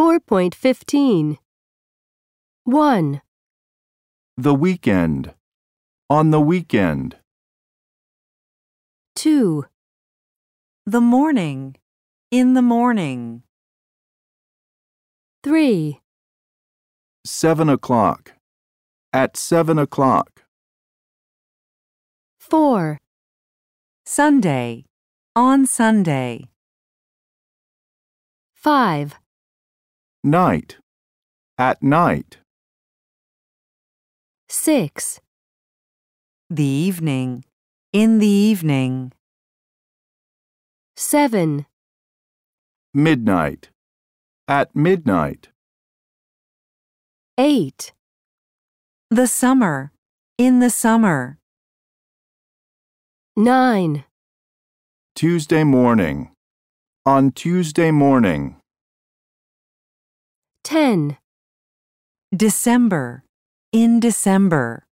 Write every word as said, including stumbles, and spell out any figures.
four point fifteen. one. The weekend. On the weekend. two. The morning. In the morning. three. Seven o'clock. At seven o'clock. four. Sunday. On Sunday. five. Night. At night. six. The evening. In the evening. seven. Midnight. At midnight. eight. The summer. In the summer. nine. Tuesday morning. On Tuesday morning. ten. December. In December.